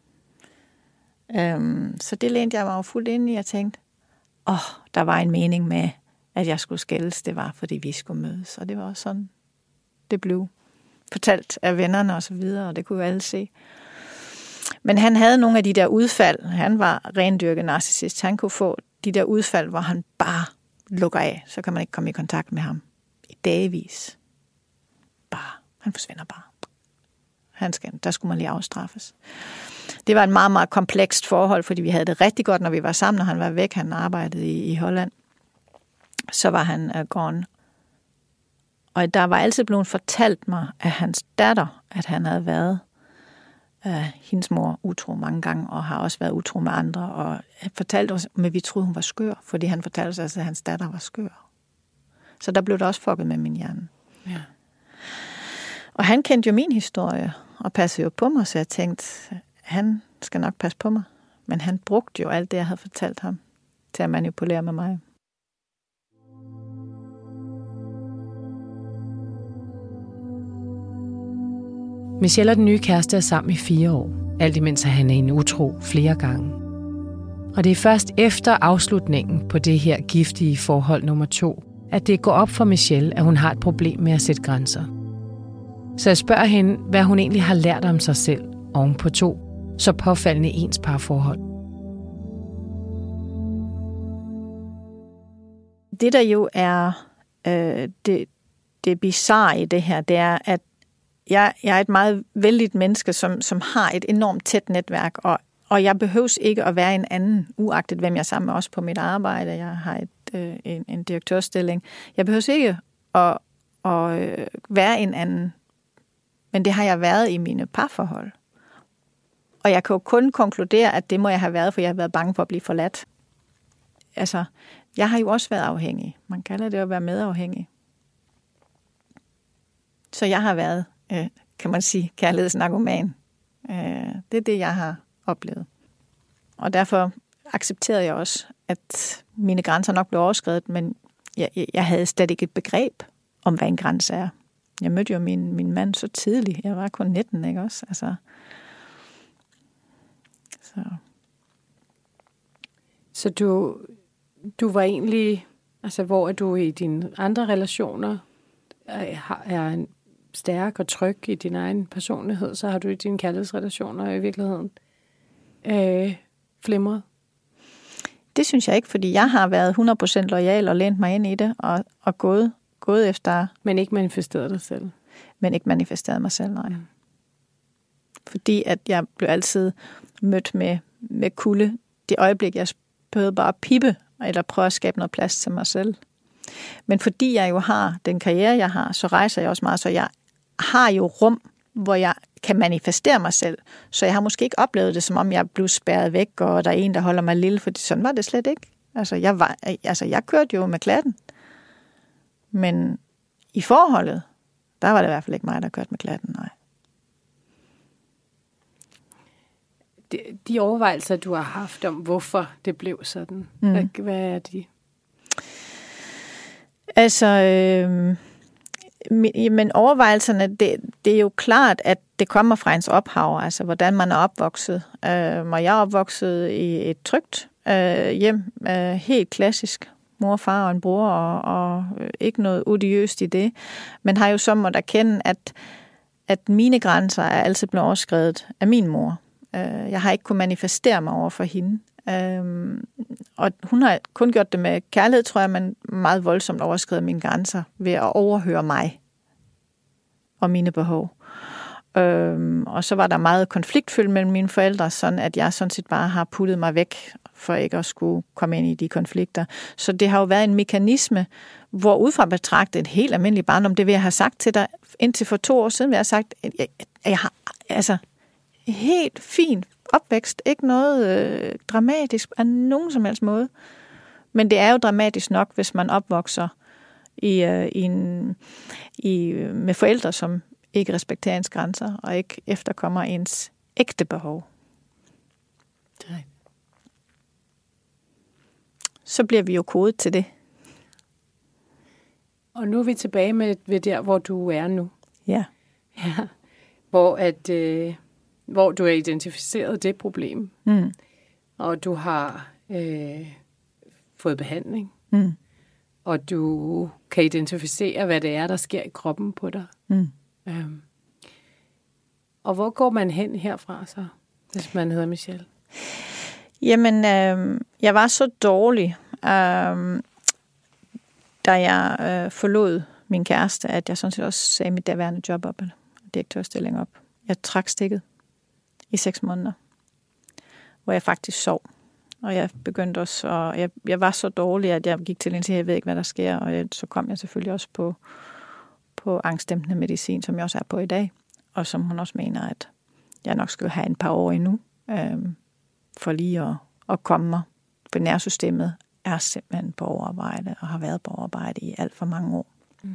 Um, så det lænede jeg mig jo fuldt ind i, og tænkte, åh, oh, der var en mening med, at jeg skulle skældes. Det var, fordi vi skulle mødes. Og det var også sådan, det blev fortalt af vennerne og så videre, og det kunne jo alle se. Men han havde nogle af de der udfald. Han var rendyrket narcissist. Han kunne få de der udfald, hvor han bare lukker af. Så kan man ikke komme i kontakt med ham i dagvis. Bare. Han forsvinder bare. Han skal, der skulle man lige afstraffes. Det var et meget, meget komplekst forhold, fordi vi havde det rigtig godt, når vi var sammen, og han var væk. Han arbejdede i, i Holland. Så var han uh, gone. Og der var altid blevet fortalt mig af hans datter, at han havde været uh, hendes mor utro mange gange, og har også været utro med andre. Og fortalte os, at vi troede, hun var skør, fordi han fortalte os, at hans datter var skør. Så der blev det også fucket med min hjerne. Ja. Og han kendte jo min historie, og passede jo på mig, så jeg tænkte, han skal nok passe på mig. Men han brugte jo alt det, jeg havde fortalt ham, til at manipulere med mig. Michelle og den nye kæreste er sammen i fire år. Alt imens er han en utro flere gange. Og det er først efter afslutningen på det her giftige forhold nummer to, at det går op for Michelle, at hun har et problem med at sætte grænser. Så jeg spørger hende, hvad hun egentlig har lært om sig selv oven på to så påfaldende ens parforhold. Det der jo er øh, det, det bizarre i det her, det er, at jeg, jeg er et meget vældigt menneske, som, som har et enormt tæt netværk, og, og jeg behøves ikke at være en anden, uagtet hvem jeg er sammen med, også på mit arbejde. Jeg har et, øh, en, en direktørstilling. Jeg behøves ikke at, at øh, være en anden, men det har jeg været i mine parforhold. Og jeg kan jo kun konkludere, at det må jeg have været, for jeg har været bange for at blive forladt. Altså, jeg har jo også været afhængig. Man kalder det at være medafhængig. Så jeg har været, øh, kan man sige, kærlighedsnarkoman. Øh, det er det, jeg har oplevet. Og derfor accepterede jeg også, at mine grænser nok blev overskredet, men jeg, jeg havde slet ikke et begreb om, hvad en grænse er. Jeg mødte jo min, min mand så tidligt. Jeg var kun nitten, ikke også? Altså, så. Så du, du var egentlig, altså hvor er du i dine andre relationer er, er stærk og tryg i din egen personlighed, så har du i dine kærlighedsrelationer i virkeligheden øh, flimret? Det synes jeg ikke, fordi jeg har været hundrede procent loyal og lænt mig ind i det, og, og gået, gået efter... Men ikke manifesteret dig selv? Men ikke manifesteret mig selv, nej. Mm. Fordi at jeg blev altid mødt med, med kulde. Det øjeblik, jeg prøvede bare at pippe, eller prøve at skabe noget plads til mig selv. Men fordi jeg jo har den karriere, jeg har, så rejser jeg også meget, så jeg har jo rum, hvor jeg kan manifestere mig selv. Så jeg har måske ikke oplevet det, som om jeg blev spærret væk, og der er en, der holder mig lille, for sådan var det slet ikke. Altså jeg, var, altså, jeg kørte jo med klatten. Men i forholdet, der var det i hvert fald ikke mig, der kørte med klatten, nej. De, de overvejelser, du har haft om, hvorfor det blev sådan, mm. hvad, hvad er de? Altså, øh, men overvejelserne, det, det er jo klart, at det kommer fra ens ophav, altså hvordan man er opvokset. Øh, og jeg er opvokset i et trygt øh, hjem, øh, helt klassisk. Mor, far og en bror, og, og ikke noget odiøst i det. Men har jo så måttet erkende, at, at mine grænser er altid blevet overskredet af min mor. Jeg har ikke kunnet manifestere mig over for hende. Og hun har kun gjort det med kærlighed, tror jeg, men meget voldsomt overskredet mine grænser ved at overhøre mig og mine behov. Og så var der meget konfliktfyldt mellem mine forældre, sådan at jeg sådan set bare har puttet mig væk for ikke at skulle komme ind i de konflikter. Så det har jo været en mekanisme, hvor udefra betragtet et helt almindeligt barndom, det vil jeg have sagt til dig indtil for to år siden, vil jeg have sagt, at jeg, jeg har altså helt fin opvækst, ikke noget øh, dramatisk af nogen som helst måde. Men det er jo dramatisk nok, hvis man opvokser i, øh, i en, i, med forældre, som ikke respekterer ens grænser, og ikke efterkommer ens ægte behov. Nej. Så bliver vi jo kodet til det. Og nu er vi tilbage med, ved der, hvor du er nu. Ja. Ja. Hvor, at, øh, hvor du har identificeret det problem. Mm. Og du har øh, fået behandling. Mm. Og du kan identificere, hvad det er, der sker i kroppen på dig. Mm. Øhm. Og hvor går man hen herfra så, hvis man hedder Michelle? Jamen, øh, jeg var så dårlig, øh, da jeg øh, forlod min kæreste, at jeg sådan set også sagde mit daværende job op, direktørstilling op. Jeg trak stikket i seks måneder, hvor jeg faktisk sov. Og jeg begyndte også, og jeg, jeg var så dårlig, at jeg gik til en til, jeg ved ikke, hvad der sker. Og jeg, så kom jeg selvfølgelig også på, på angstdæmpende medicin, som jeg også er på i dag. Og som hun også mener, at jeg nok skal have en par år endnu, øh, for lige at, at komme mig. For nervesystemet er simpelthen på overarbejde, og har været på overarbejde i alt for mange år. Mm.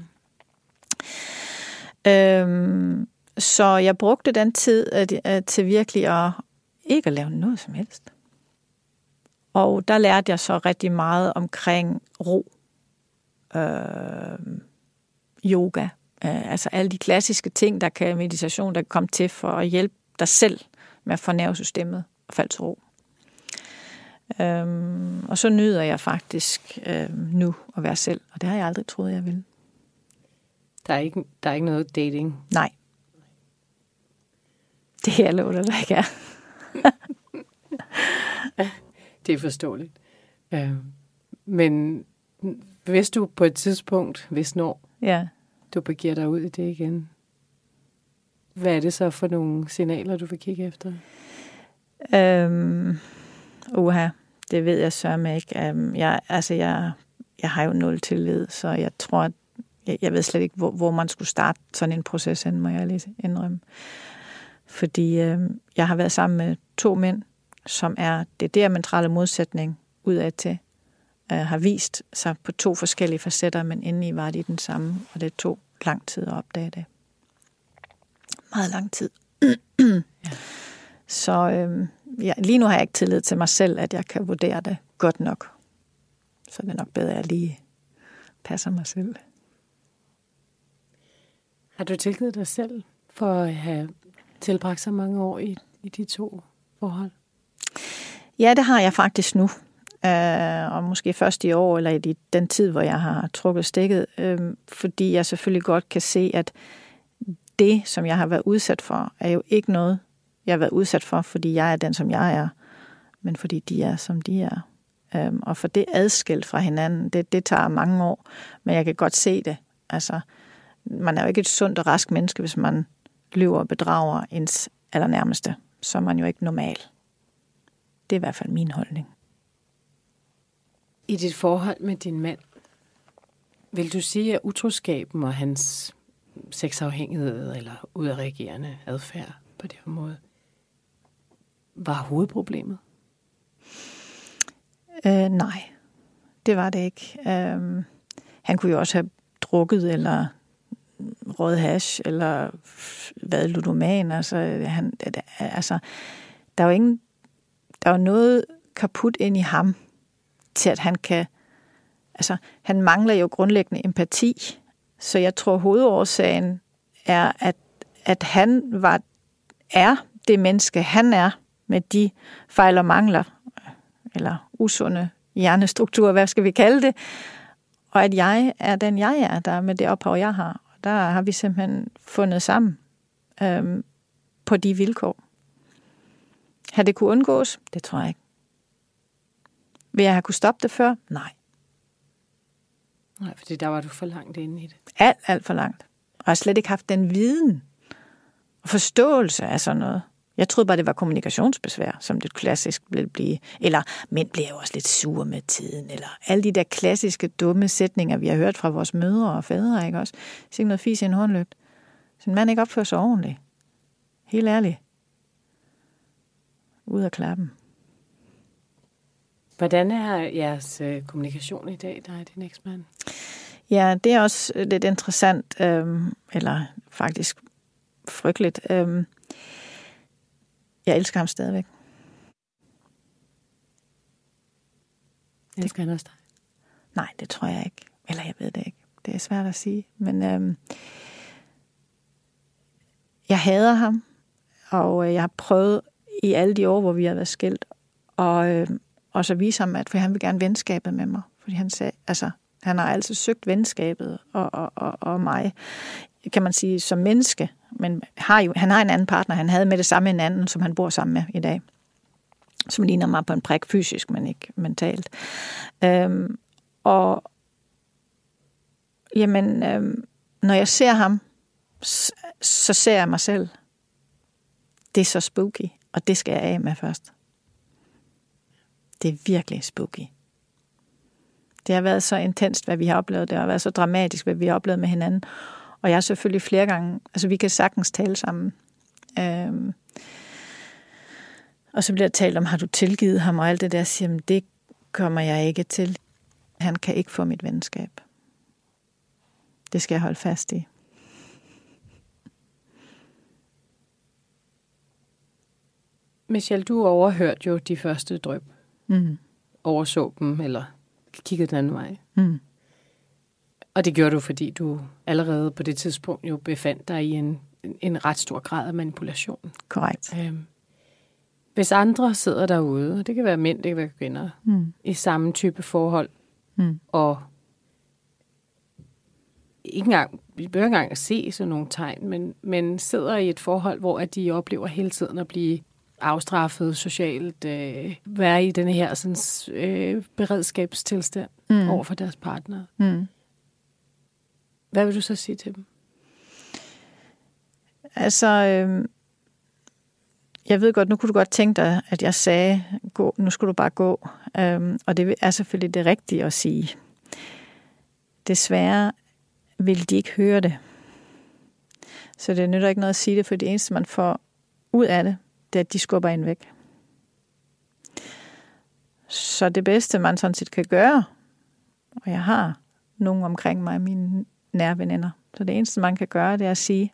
Øhm, så jeg brugte den tid at, at, til virkelig at ikke at lave noget som helst. Og der lærte jeg så rigtig meget omkring ro, øh, yoga, øh, altså alle de klassiske ting, der kan meditation, der kan komme til for at hjælpe dig selv med at få nervesystemet og falde til ro. Øhm, og så nyder jeg faktisk øh, nu at være selv, og det har jeg aldrig troet, jeg ville. Der er ikke, der er ikke noget dating? Nej. Det er jeg lover, der ikke er. Det er forståeligt. Øh, men hvis du på et tidspunkt, hvis når ja. du begiver dig ud i det igen, hvad er det så for nogle signaler, du vil kigge efter? Øhm, uha, det ved jeg sørme ikke. Um, jeg, altså, jeg, jeg har jo nul tillid, så jeg tror, at jeg, jeg ved slet ikke, hvor, hvor man skulle starte sådan en proces hen, må jeg lige indrømme. Fordi øhm, jeg har været sammen med to mænd, som er det diametrale modsætning udad til, øh, har vist sig på to forskellige facetter, men indeni var de den samme, og det tog lang tid at opdage det. Meget lang tid. Ja. Så øh, ja, lige nu har jeg ikke tillid til mig selv, at jeg kan vurdere det godt nok. Så det er nok bedre, at jeg lige passer mig selv. Har du tilgivet dig selv for at have tilbragt så mange år i, i de to forhold? Ja, det har jeg faktisk nu. Øh, og måske først i år, eller i den tid, hvor jeg har trukket stikket. Øh, fordi jeg selvfølgelig godt kan se, at det, som jeg har været udsat for, er jo ikke noget, jeg har været udsat for, fordi jeg er den, som jeg er, men fordi de er, som de er. Øh, og for det adskilt fra hinanden, det, det tager mange år, men jeg kan godt se det. Altså, man er jo ikke et sundt og rask menneske, hvis man lyver og bedrager ens allernærmeste. Så er man jo ikke normal. Det er i hvert fald min holdning. I dit forhold med din mand, vil du sige, at utroskaben og hans sexafhængighed eller udadreagerende adfærd på det område var hovedproblemet? Øh, nej, det var det ikke. Øhm, han kunne jo også have drukket, eller røget hash, eller været ludoman. Altså, han, altså, der er jo ingen, der er jo noget kaput ind i ham, til at han kan, altså, han mangler jo grundlæggende empati. Så jeg tror, hovedårsagen er, at, at han var, er det menneske, han er, med de fejl og mangler, eller usunde hjernestrukturer, hvad skal vi kalde det, og at jeg er den, jeg er, der med det ophav, jeg har. Og der har vi simpelthen fundet sammen øhm, på de vilkår. Har det kunne undgås? Det tror jeg ikke. Vil jeg have kunne stoppe det før? Nej. Nej, fordi der var du for langt inde i det. Alt, alt for langt. Og jeg har slet ikke haft den viden og forståelse af sådan noget. Jeg troede bare, det var kommunikationsbesvær, som det klassisk ville blive. Eller mænd bliver jo også lidt sure med tiden. Eller alle de der klassiske dumme sætninger, vi har hørt fra vores mødre og fædre, ikke også? Så ikke noget fis i en hornlygte. Så en mand ikke opfører sig ordentligt. Helt ærligt. Ud af klappen. Hvordan er jeres øh, kommunikation i dag, der er din eksmand? Ja, det er også lidt interessant, øhm, eller faktisk frygteligt. Øhm, jeg elsker ham stadigvæk. Elsker han også dig? Nej, det tror jeg ikke. Eller jeg ved det ikke. Det er svært at sige. Men øhm, jeg hader ham, og jeg har prøvet i alle de år, hvor vi har været skilt, og, øhm, og så vise ham, at for han vil gerne venskabet med mig. Fordi han sagde, altså, han har altid søgt venskabet og, og, og, og mig, kan man sige, som menneske. Men har jo, han har en anden partner. Han havde med det samme en anden, som han bor sammen med i dag. Som ligner mig på en prik fysisk, men ikke mentalt. Øhm, og jamen, øhm, når jeg ser ham, så, så ser jeg mig selv. Det er så spooky, og det skal jeg af med først. Det er virkelig spooky. Det har været så intenst, hvad vi har oplevet. Det har været så dramatisk, hvad vi har oplevet med hinanden. Og jeg har selvfølgelig flere gange, altså vi kan sagtens tale sammen. Øhm, og så bliver der talt om, har du tilgivet ham og alt det der, siger, men det kommer jeg ikke til. Han kan ikke få mit venskab. Det skal jeg holde fast i. Michelle, du overhørte jo de første dryp. Mm. Overså dem, eller kiggede den anden vej. Mm. Og det gjorde du, fordi du allerede på det tidspunkt jo befandt dig i en, en ret stor grad af manipulation. Korrekt. Øhm, hvis andre sidder derude, det kan være mænd, det kan være kvinder, mm. i samme type forhold, mm. og ikke engang, vi bør ikke engang at se sådan nogle tegn, men, men sidder i et forhold, hvor at de oplever hele tiden at blive afstraffet socialt, øh, være i denne her sådan, øh, beredskabstilstand mm. over for deres partner. Mm. Hvad vil du så sige til dem? Altså, øh, jeg ved godt, nu kunne du godt tænke dig, at jeg sagde, gå, nu skulle du bare gå. Øh, og det er selvfølgelig det rigtige at sige. Desværre vil de ikke høre det. Så det nytter ikke noget at sige det, for det eneste, man får ud af det, det er, at de skubber en væk. Så det bedste, man sådan set kan gøre, og jeg har nogen omkring mig, mine nære veninder, så det eneste, man kan gøre, det er at sige,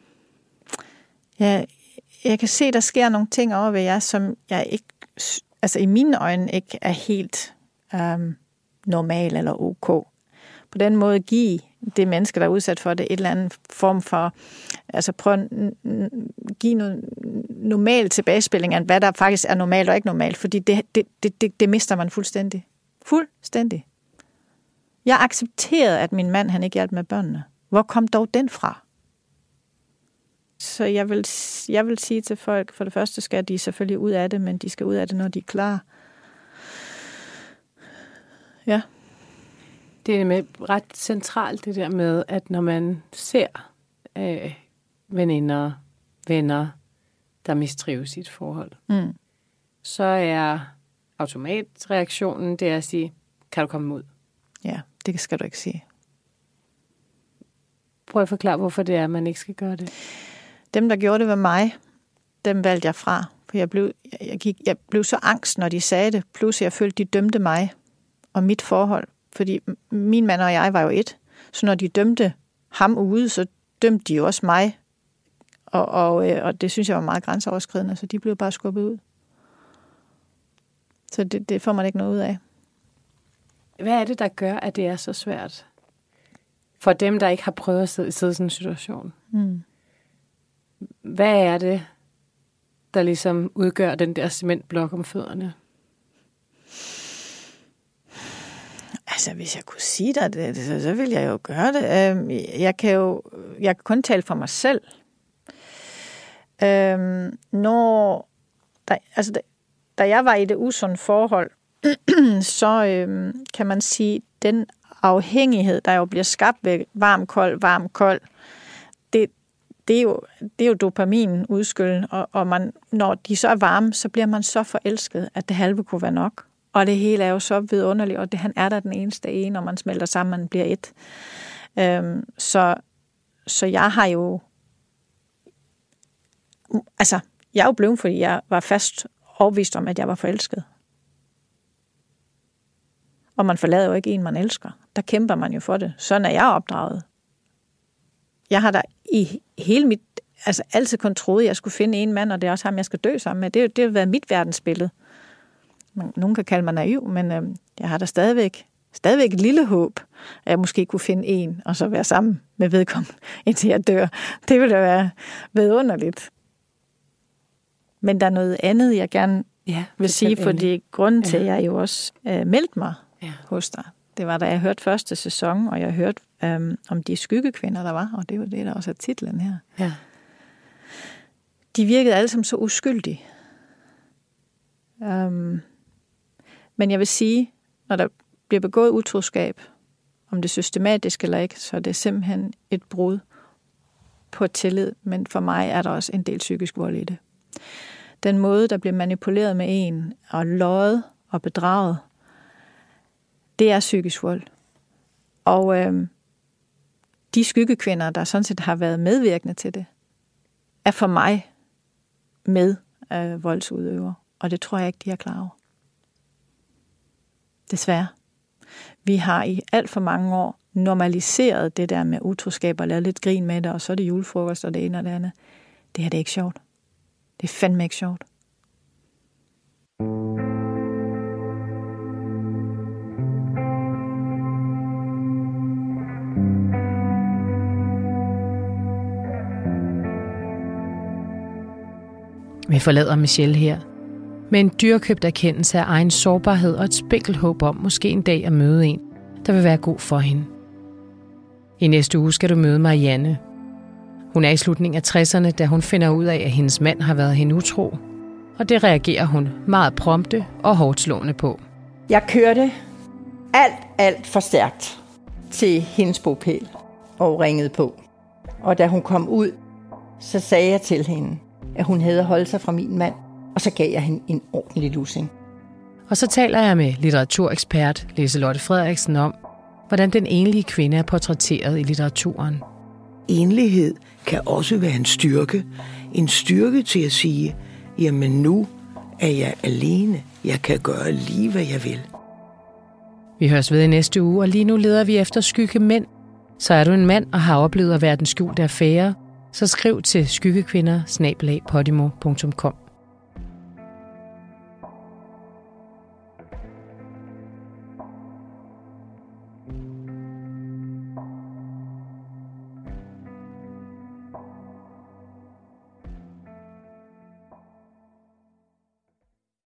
ja, jeg kan se, der sker nogle ting over ved jer, som jeg ikke, altså i mine øjne ikke er helt um, normal eller ok. På den måde give det menneske, der er udsat for det, et eller andet form for, altså prøv at give noget normal tilbagespilling af, hvad der faktisk er normalt og ikke normalt, fordi det, det, det, det, det mister man fuldstændig. Fuldstændig. Jeg accepterede, at min mand, han ikke hjalp med børnene. Hvor kom dog den fra? Så jeg vil, jeg vil sige til folk, for det første skal de selvfølgelig ud af det, men de skal ud af det, når de er klar. Ja. Det er med ret centralt det der med, at når man ser øh, veninder, venner, der mistrives i et forhold, mm. så er automatreaktionen det er at sige, kan du komme ud? Ja, det skal du ikke sige. Prøv at forklare, hvorfor det er, at man ikke skal gøre det. Dem, der gjorde det ved mig, dem valgte jeg fra. For jeg blev, jeg, gik, jeg blev så angst, når de sagde det. Plus jeg følte, de dømte mig. og mit forhold. Fordi min mand og jeg var jo et. Så når de dømte ham ude, så dømte de jo også mig. Og, og, og det synes jeg var meget grænseoverskridende, så de blev bare skubbet ud. Så det, det får man ikke noget ud af. Hvad er det, der gør, at det er så svært? For dem, der ikke har prøvet at sidde, sidde i sådan en situation. Mm. Hvad er det, der ligesom udgør den der cementblok om fødderne? Altså, hvis jeg kunne sige dig det, så, så ville jeg jo gøre det. Jeg kan jo jeg kan kun tale for mig selv. Øhm, når, da, altså, da, da jeg var i det usunde forhold, så øhm, kan man sige, den afhængighed, der jo bliver skabt ved varm, kold, varm, kold, det, det, er, jo, det er jo dopamin udskylden, og, og man, når de så er varme, så bliver man så forelsket, at det halve kunne være nok. Og det hele er jo så vidunderligt, og det, han er der den eneste ene, når man smelter sammen, man bliver et. Øhm, så, så jeg har jo... Altså, jeg er jo blevet, fordi jeg var fast overbevist om, at jeg var forelsket. Og man forlader jo ikke en, man elsker. Der kæmper man jo for det. Sådan er jeg opdraget. Jeg har da i hele mit... Altså, altid kun troet, at jeg skulle finde en mand, og det er også ham, jeg skal dø sammen med. Det, det har været mit verdensbillede. Nogen kan kalde mig naiv, men øh, jeg har da stadigvæk, stadigvæk et lille håb, at jeg måske kunne finde en, og så være sammen med vedkommende, indtil jeg dør. Det ville da være vidunderligt. Men der er noget andet, jeg gerne ja, vil sige, fordi grunden til, at jeg jo også øh, meldte mig ja. hos dig, det var, da jeg hørte første sæson, og jeg hørte øh, om de skyggekvinder, der var, og det var det, der også er titlen her. Ja. De virkede alle som så uskyldige. Um, men jeg vil sige, når der bliver begået utroskab, om det er systematisk eller ikke, så er det simpelthen et brud på tillid, men for mig er der også en del psykisk vold i det. Den måde, der bliver manipuleret med en, og løjet og bedraget, det er psykisk vold. Og øhm, de skyggekvinder, der sådan set har været medvirkende til det, er for mig med øh, voldsudøvere. Og det tror jeg ikke, de er klar over. Desværre. Vi har i alt for mange år normaliseret det der med utroskab og lavet lidt grin med det, og så er det julefrokost og det ene og det andet. Det her det er ikke sjovt. Det er fandme ikke sjovt. Vi forlader Michelle her med en dyrkøbt erkendelse af egen sårbarhed og et spinkelt håb om måske en dag at møde en, der vil være god for hende. I næste uge skal du møde Marianne. Hun er i slutningen af tresserne, da hun finder ud af, at hendes mand har været hende utro. Og det reagerer hun meget prompte og hårdt slående på. Jeg kørte alt, alt for stærkt til hendes bopæl og ringede på. Og da hun kom ud, så sagde jeg til hende, at hun havde holdt sig fra min mand, og så gav jeg hende en ordentlig lussing. Og så taler jeg med litteraturekspert Liselotte Frederiksen om, hvordan den enlige kvinde er portrætteret i litteraturen. Enlighed kan også være en styrke. En styrke til at sige, jamen nu er jeg alene. Jeg kan gøre lige, hvad jeg vil. Vi høres ved i næste uge, og lige nu leder vi efter skygge mænd. Så er du en mand og har oplevet at være den skjulte affære, så skriv til skyggekvinder snabel-a podimo punktum com.